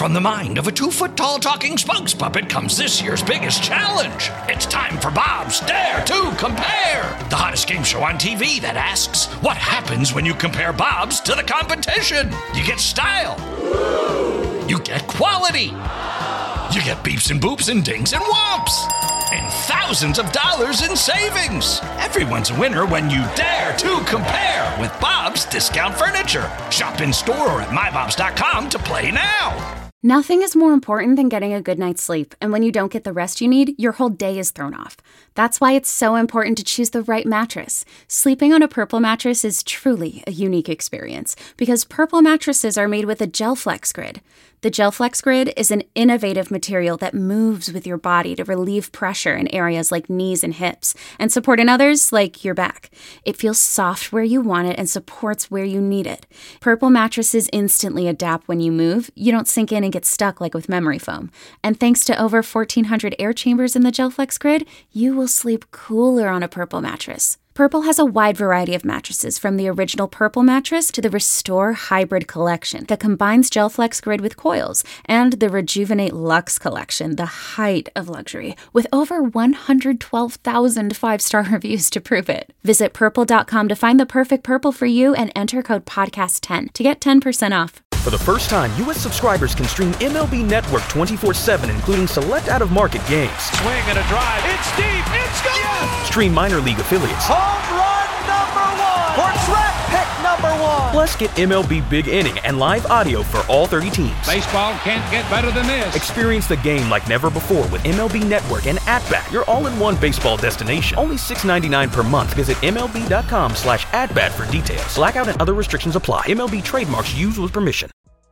from the mind of a 2-foot-tall talking spokes puppet comes this year's biggest challenge. It's time for Bob's Dare to Compare, the hottest game show on TV that asks, what happens when you compare Bobs to the competition? You get style. You get quality. You get beeps and boops and dings and whomps. And thousands of dollars in savings. Everyone's a winner when you dare to compare with Bob's Discount Furniture. Shop in store or at mybobs.com to play now. Nothing is more important than getting a good night's sleep, and when you don't get the rest you need, your whole day is thrown off. That's why it's so important to choose the right mattress. Sleeping on a Purple mattress is truly a unique experience, because Purple mattresses are made with a GelFlex Grid. The GelFlex Grid is an innovative material that moves with your body to relieve pressure in areas like knees and hips, and support in others like your back. It feels soft where you want it and supports where you need it. Purple mattresses instantly adapt when you move. You don't sink in and get stuck like with memory foam. And thanks to over 1,400 air chambers in the GelFlex Grid, you will sleep cooler on a Purple mattress. Purple has a wide variety of mattresses, from the original Purple mattress to the Restore Hybrid collection that combines GelFlex Grid with coils, and the Rejuvenate Luxe collection, the height of luxury, with over 112,000 five-star reviews to prove it. Visit purple.com to find the perfect Purple for you and enter code podcast10 to get 10% off. For the first time, U.S. subscribers can stream MLB Network 24/7, including select out-of-market games. Swing and a drive. It's deep. It's gone. Yes! Stream minor league affiliates. Home run number 1. Or draft pick number 1. Plus, get MLB Big Inning and live audio for all 30 teams. Baseball can't get better than this. Experience the game like never before with MLB Network and At-Bat, your all-in-one baseball destination. Only $6.99 per month. Visit MLB.com/AtBat for details. Blackout and other restrictions apply. MLB trademarks used with permission.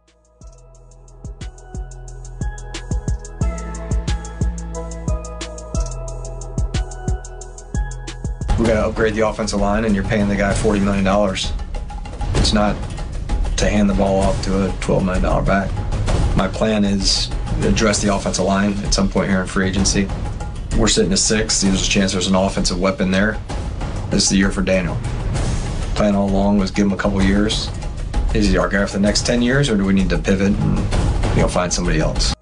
We got to upgrade the offensive line, and you're paying the guy $40 million. It's not to hand the ball off to a $12 million back. My plan is to address the offensive line at some point here in free agency. We're sitting at 6. There's a chance there's an offensive weapon there. This is the year for Daniel. Plan all along was give him a couple years. Is he our guy for the next 10 years, or do we need to pivot and find somebody else?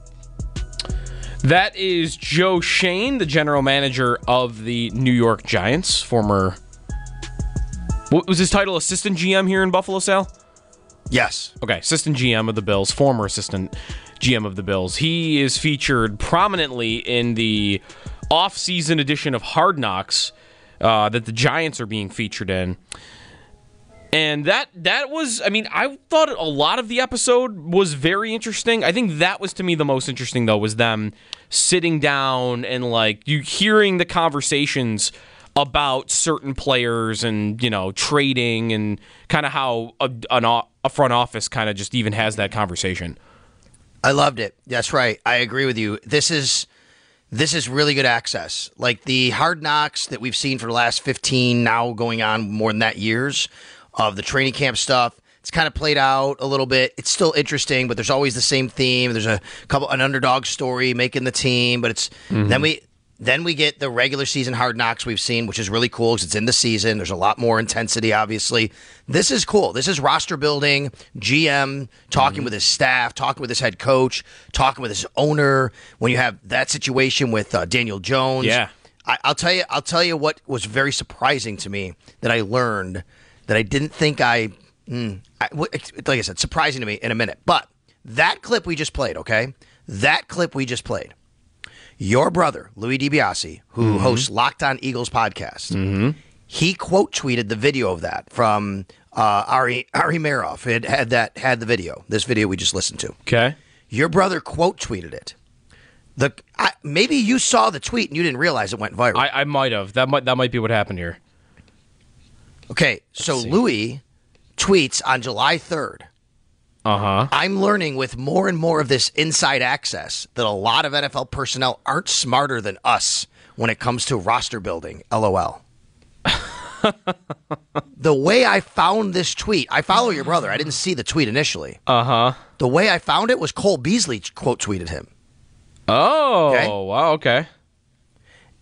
That is Joe Schoen, the general manager of the New York Giants, former... What was his title? Assistant GM here in Buffalo, Sal? Yes. Okay, assistant GM of the Bills, former assistant GM of the Bills. He is featured prominently in the off-season edition of Hard Knocks that the Giants are being featured in. And that was, I thought a lot of the episode was very interesting. I think that was, to me, the most interesting, though, was them sitting down and, you hearing the conversations about certain players and, trading and kind of how a front office kind of just even has that conversation. I loved it. That's right. I agree with you. This is really good access. Like the Hard Knocks that we've seen for the last 15, now going on more than that years, of the training camp stuff. It's kind of played out a little bit. It's still interesting, but there's always the same theme. There's an underdog story making the team, but it's then we get the regular season Hard Knocks we've seen, which is really cool because it's in the season. There's a lot more intensity, obviously. This is cool. This is roster building, GM talking with his staff, talking with his head coach, talking with his owner. When you have that situation with Daniel Jones, yeah, I'll tell you what was very surprising to me that I learned that I didn't think like I said, surprising to me in a minute. But that clip we just played, okay? That clip we just played. Your brother, Louis DiBiase, who hosts Locked On Eagles podcast, he quote tweeted the video of that from Ari Meroff. Had the video, this video we just listened to. Okay. Your brother quote tweeted it. Maybe you saw the tweet and you didn't realize it went viral. I might have. That might be what happened here. Okay, so Louis tweets on July 3rd. I'm learning with more and more of this inside access that a lot of NFL personnel aren't smarter than us when it comes to roster building. LOL. The way I found this tweet, I follow your brother. I didn't see the tweet initially. The way I found it was Cole Beasley quote tweeted him. Oh, okay? Wow, okay.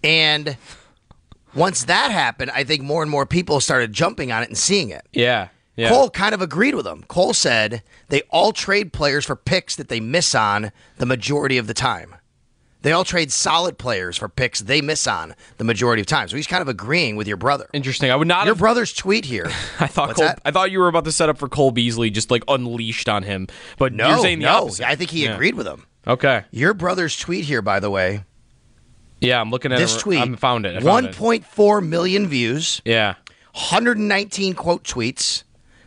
And once that happened, I think more and more people started jumping on it and seeing it. Yeah. Yeah. Cole kind of agreed with him. Cole said they all trade players for picks that they miss on the majority of the time. They all trade solid players for picks they miss on the majority of time. So he's kind of agreeing with your brother. Interesting. I would not Your have... brother's tweet here. I thought you were about to set up for Cole Beasley, just like unleashed on him. But No, you're saying the opposite. I think he agreed with him. Okay. Your brother's tweet here, by the way. Yeah, I'm looking at This tweet. I found it. 1.4 million views. Yeah. 119 quote tweets.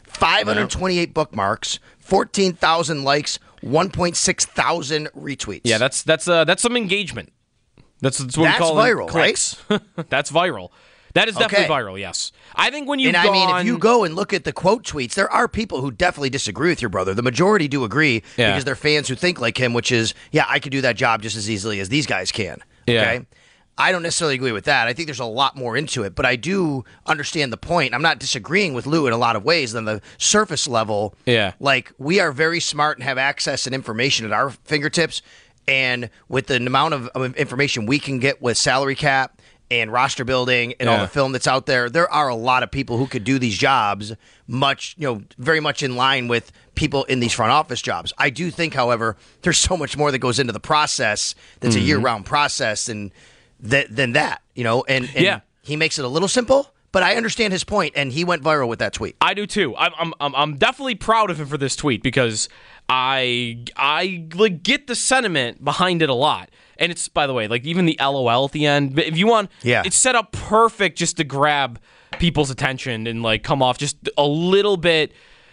528 bookmarks. 14,000 likes. 1.6 thousand retweets. Yeah, that's some engagement. That's what we call viral, clicks. Right? That's viral. That is definitely viral, yes. I think when you've I mean, if you go and look at the quote tweets, there are people who definitely disagree with your brother. The majority do agree because they're fans who think like him, which is, I could do that job just as easily as these guys can. Okay? Yeah. I don't necessarily agree with that. I think there's a lot more into it, but I do understand the point. I'm not disagreeing with Lou in a lot of ways than the surface level. Yeah. Like, we are very smart and have access and information at our fingertips, and with the amount of information we can get with salary cap and roster building and all the film that's out there, there are a lot of people who could do these jobs very much in line with people in these front office jobs. I do think, however, there's so much more that goes into the process that's a year-round process than that, and he makes it a little simple, but I understand his point, and he went viral with that tweet. I do too. I'm definitely proud of him for this tweet because I like get the sentiment behind it a lot. And it's, by the way, like even the LOL at the end, if you want, it's set up perfect just to grab people's attention and like come off just a little bit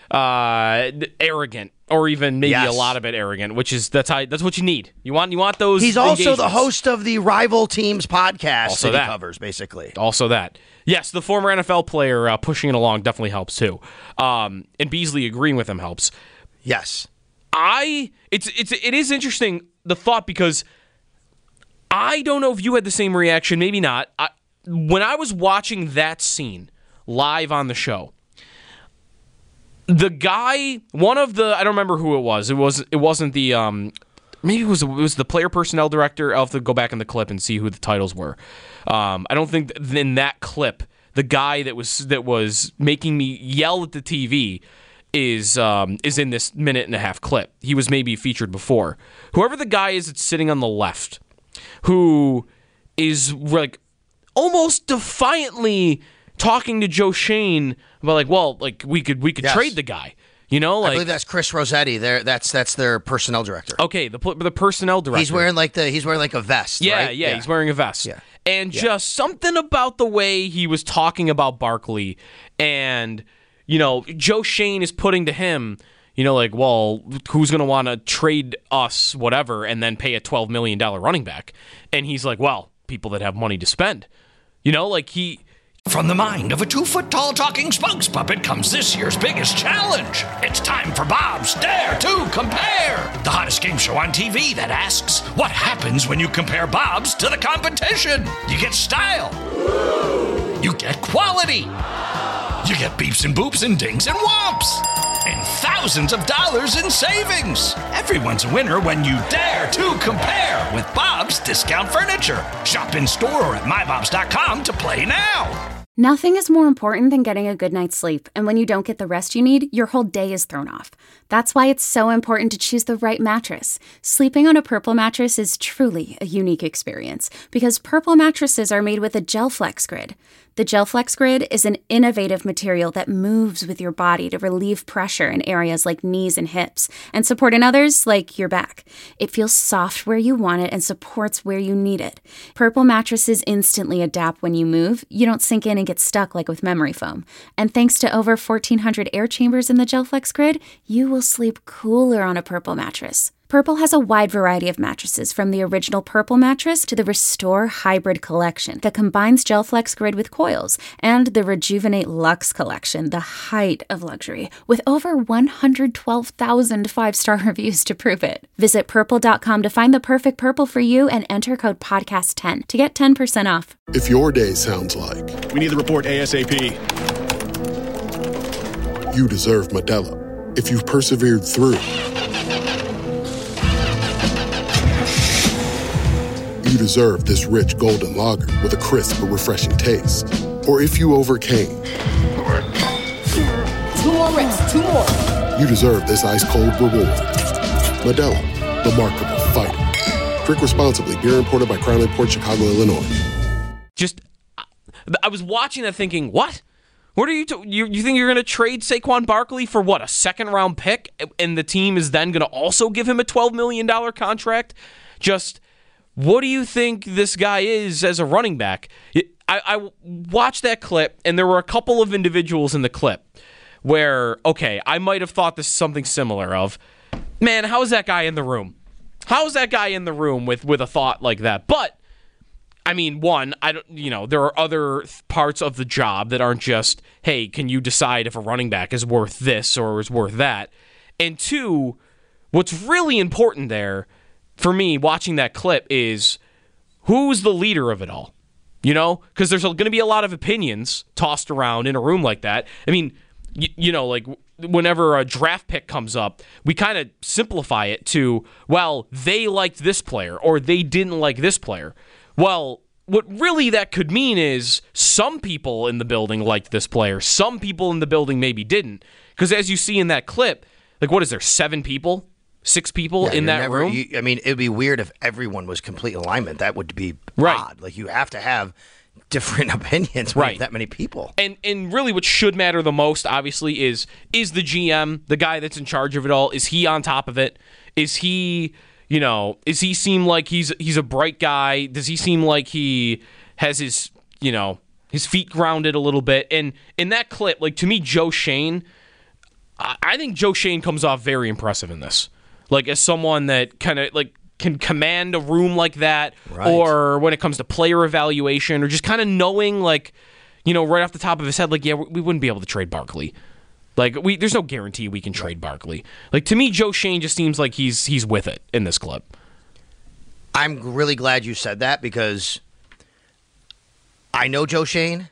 arrogant, or even maybe a lot of it arrogant, which is that's what you need. You want those. He's also the host of the Rival Teams podcast also that he covers, basically. Also that. Yes, the former NFL player pushing it along definitely helps too. And Beasley agreeing with him helps. Yes. It is interesting, the thought, because I don't know if you had the same reaction, maybe not. When I was watching that scene live on the show, the guy, one of the, I don't remember who it was. It wasn't the maybe it was the player personnel director. I'll have to go back in the clip and see who the titles were. I don't think in that clip the guy that was making me yell at the TV is in this minute and a half clip. He was maybe featured before. Whoever the guy is that's sitting on the left, who is like almost defiantly talking to Joe Shane about we could trade the guy. I believe that's Chris Rossetti. That's their personnel director. Okay, the personnel director. He's wearing like a vest. Yeah, right? yeah, he's wearing a vest. Yeah. And just something about the way he was talking about Barkley, and Joe Shane is putting to him, who's going to want to trade us, whatever, and then pay a $12 million running back? And he's like, well, people that have money to spend. From the mind of a 2-foot-tall talking spokes puppet comes this year's biggest challenge. It's time for Bob's Dare to Compare, the hottest game show on TV that asks, what happens when you compare Bob's to the competition? You get style. You get quality. You get beeps and boops and dings and whomps. And thousands of dollars in savings. Everyone's a winner when you dare to compare with Bob's Discount Furniture. Shop in store or at mybobs.com to play now. Nothing is more important than getting a good night's sleep, and when you don't get the rest you need, your whole day is thrown off. That's why it's so important to choose the right mattress. Sleeping on a Purple mattress is truly a unique experience, because Purple mattresses are made with a GelFlex Grid. The GelFlex Grid is an innovative material that moves with your body to relieve pressure in areas like knees and hips, and support in others like your back. It feels soft where you want it and supports where you need it. Purple mattresses instantly adapt when you move. You don't sink in and get stuck like with memory foam. And thanks to over 1,400 air chambers in the GelFlex Grid, you will sleep cooler on a Purple mattress. Purple has a wide variety of mattresses, from the original Purple mattress to the Restore Hybrid collection that combines GelFlex Grid with coils, and the Rejuvenate Luxe collection, the height of luxury, with over 112,000 five-star reviews to prove it. Visit Purple.com to find the perfect Purple for you and enter code PODCAST10 to get 10% off. If your day sounds like, we need the report ASAP, you deserve Modelo. If you've persevered through, you deserve this rich golden lager with a crisp but refreshing taste. Or if you overcame. 2 on 2 more. You deserve this ice-cold reward. Modelo, the Markable Fighter. Drink responsibly. Beer imported by Crown Imports, Chicago, Illinois. I was watching that thinking, what? What are you you think you're going to trade Saquon Barkley for what, a second-round pick, and the team is then going to also give him a $12 million contract? Just, what do you think this guy is as a running back? I watched that clip, and there were a couple of individuals in the clip where, okay, I might have thought this something similar of, man, how is that guy in the room? How is that guy in the room with a thought like that? But I mean, one, there are other parts of the job that aren't just, hey, can you decide if a running back is worth this or is worth that? And two, what's really important there for me watching that clip is who's the leader of it all? Because there's going to be a lot of opinions tossed around in a room like that. I mean, like whenever a draft pick comes up, we kind of simplify it to, well, they liked this player or they didn't like this player. Well, what really that could mean is some people in the building liked this player. Some people in the building maybe didn't. Because as you see in that clip, like what is there, 7 people? 6 people in that room? I mean, it would be weird if everyone was complete alignment. That would be right. Odd. Like you have to have different opinions when you have that many people. And really what should matter the most, obviously, is the GM, the guy that's in charge of it all, is he on top of it? Is he... does he seem like he's a bright guy? Does he seem like he has his feet grounded a little bit? And in that clip, like to me, Joe Schoen, I think Joe Schoen comes off very impressive in this. Like as someone that kind of like can command a room like that, right. Or when it comes to player evaluation, or just kind of knowing like, right off the top of his head, like, yeah, we wouldn't be able to trade Barkley. Like there's no guarantee we can trade Barkley. Like to me, Joe Schoen just seems like he's with it in this clip. I'm really glad you said that because I know Joe Schoen.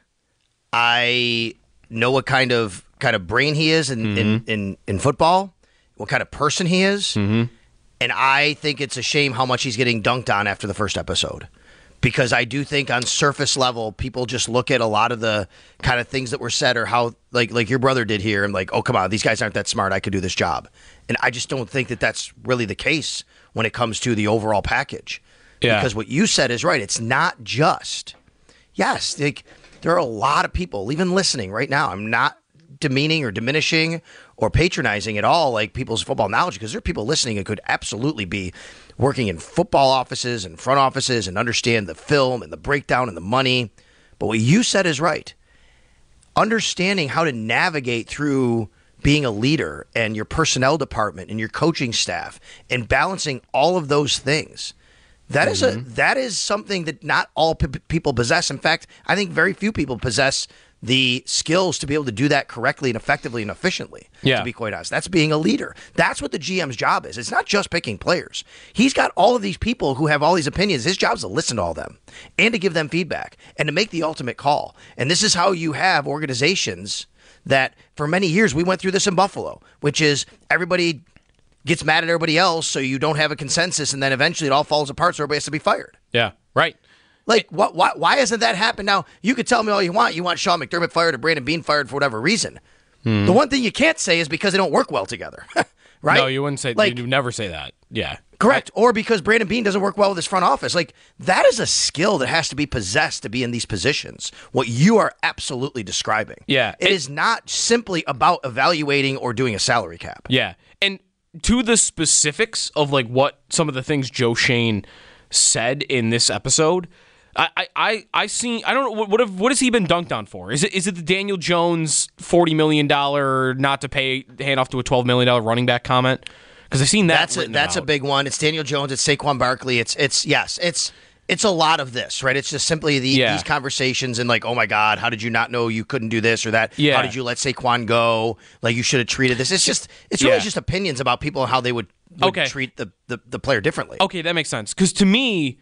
I know what kind of brain he is in football, what kind of person he is, and I think it's a shame how much he's getting dunked on after the first episode. Because I do think on surface level, people just look at a lot of the kind of things that were said or how, like your brother did here, and like, oh, come on, these guys aren't that smart. I could do this job. And I just don't think that that's really the case when it comes to the overall package. Yeah. Because what you said is right. It's not just, yes, like, there are a lot of people, even listening right now. I'm not demeaning or diminishing or patronizing at all like people's football knowledge, because there are people listening who could absolutely be working in football offices and front offices and understand the film and the breakdown and the money. But what you said is right. Understanding how to navigate through being a leader and your personnel department and your coaching staff and balancing all of those things. That is something that not all people possess. In fact, I think very few people possess the skills to be able to do that correctly and effectively and efficiently, to be quite honest. That's being a leader. That's what the GM's job is. It's not just picking players. He's got all of these people who have all these opinions. His job is to listen to all of them and to give them feedback and to make the ultimate call. And this is how you have organizations that for many years, we went through this in Buffalo, which is everybody gets mad at everybody else so you don't have a consensus, and then eventually it all falls apart so everybody has to be fired. Yeah, right. Like, why hasn't that happened? Now, you could tell me all you want. You want Sean McDermott fired or Brandon Beane fired for whatever reason. The one thing you can't say is because they don't work well together, right? No, you wouldn't say, like, you'd never say that. Yeah. Correct. Or because Brandon Beane doesn't work well with his front office. Like, that is a skill that has to be possessed to be in these positions. What you are absolutely describing. Yeah. It is not simply about evaluating or doing a salary cap. Yeah. And to the specifics of, like, what some of the things Joe Schoen said in this episode, I see. I don't know what has he been dunked on for? Is it the Daniel Jones $40 million not to pay hand off to a $12 million running back comment? Because I've seen that. That's a big one. It's Daniel Jones. It's Saquon Barkley. It's a lot of this, right? It's just simply these conversations and like, oh my God, how did you not know you couldn't do this or that? Yeah. How did you let Saquon go? Like you should have treated this. It's really just opinions about people and how they would treat the player differently. Okay, that makes sense. Because to me,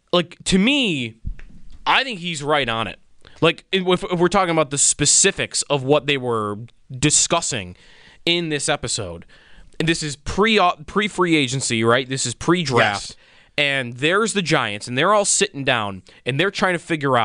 I think he's right on it. Like, if we're talking about the specifics of what they were discussing in this episode, and this is pre-free agency, right? This is pre-draft. Yes. And there's the Giants, and they're all sitting down, and they're trying to figure out,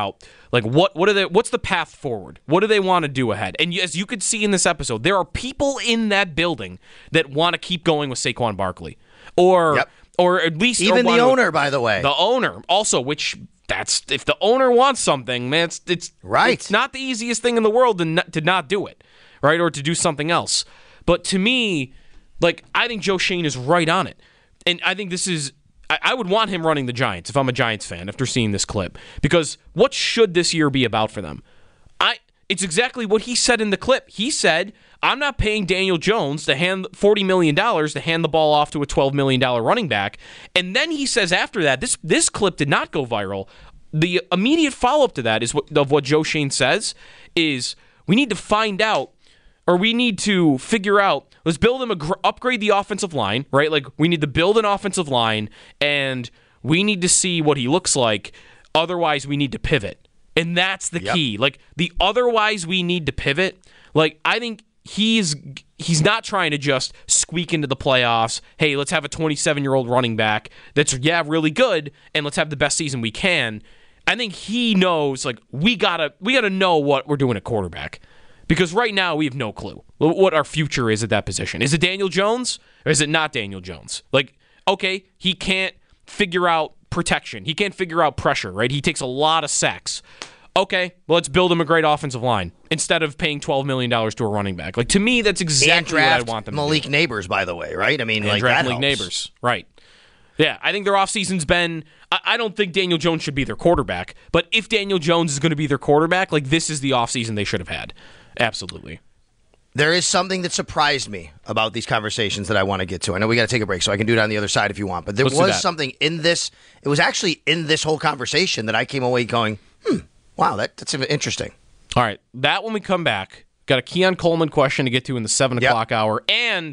Like, what's the path forward? What do they want to do ahead? And as you could see in this episode, there are people in that building that want to keep going with Saquon Barkley. Or at least... Even the owner, by the way. The owner, also, which... if the owner wants something, man, it's right. It's not the easiest thing in the world to not do it, right? Or to do something else. But to me, like, I think Joe Schoen is right on it. And I think this is... I would want him running the Giants if I'm a Giants fan after seeing this clip. Because what should this year be about for them? It's exactly what he said in the clip. He said, I'm not paying Daniel Jones to hand $40 million to hand the ball off to a $12 million running back. And then he says after that, this clip did not go viral. The immediate follow-up to that is what Joe Schoen says is we need to find out, or we need to figure out, let's build him, upgrade the offensive line, right? Like, we need to build an offensive line, and we need to see what he looks like. Otherwise, we need to pivot. And that's the key. Like, the otherwise we need to pivot, like, I think he's not trying to just squeak into the playoffs. Hey, let's have a 27-year-old running back that's, really good, and let's have the best season we can. I think he knows, like, we gotta know what we're doing at quarterback. Because right now, we have no clue what our future is at that position. Is it Daniel Jones, or is it not Daniel Jones? Like, okay, he can't figure out protection. He can't figure out pressure, right? He takes a lot of sacks. Okay, well, let's build him a great offensive line instead of paying $12 million to a running back. Like, to me, that's exactly what I want them to do. Malik Neighbors, by the way, right? I mean, and like, draft that Malik helps. Neighbors, right. Yeah, I think their offseason's been... I don't think Daniel Jones should be their quarterback, but if Daniel Jones is going to be their quarterback, like, this is the offseason they should have had. Absolutely. There is something that surprised me about these conversations that I want to get to. I know we got to take a break, so I can do it on the other side if you want. But there was something in this. It was actually in this whole conversation that I came away going, wow, that's interesting. All right. That when we come back, got a Keon Coleman question to get to in the 7 o'clock hour. And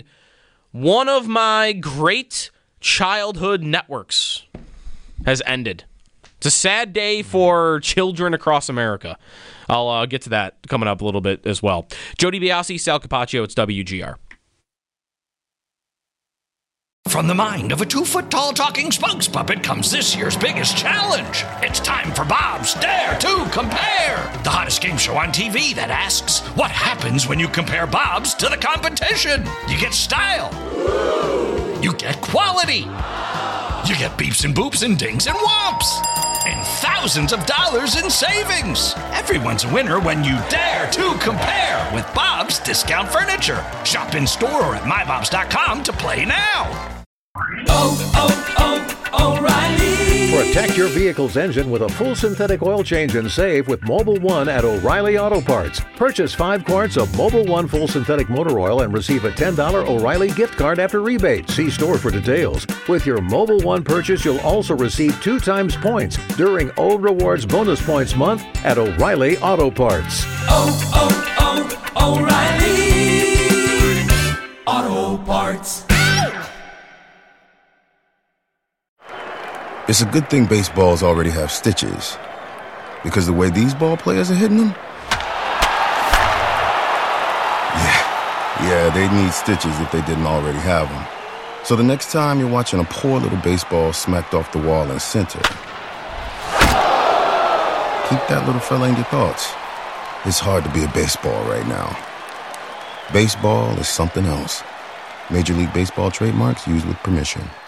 one of my great childhood networks has ended. It's a sad day for children across America. I'll get to that coming up a little bit as well. Joe DiBiase, Sal Capaccio, it's WGR. From the mind of a 2-foot-tall talking spokes puppet comes this year's biggest challenge. It's time for Bob's Dare to Compare, the hottest game show on TV that asks, what happens when you compare Bob's to the competition? You get style. You get quality. You get beeps and boops and dings and whomps. And thousands of dollars in savings. Everyone's a winner when you dare to compare with Bob's Discount Furniture. Shop in store or at mybobs.com to play now. O'Reilly. Protect your vehicle's engine with a full synthetic oil change and save with Mobil 1 at O'Reilly Auto Parts. Purchase 5 quarts of Mobil 1 full synthetic motor oil and receive a $10 O'Reilly gift card after rebate. See store for details. With your Mobil 1 purchase, you'll also receive 2 times points during O Rewards Bonus Points Month at O'Reilly Auto Parts. O'Reilly Auto Parts. It's a good thing baseballs already have stitches, because the way these ball players are hitting them, yeah, they'd need stitches if they didn't already have them. So the next time you're watching a poor little baseball smacked off the wall in center, keep that little fella in your thoughts. It's hard to be a baseball right now. Baseball is something else. Major League Baseball trademarks used with permission.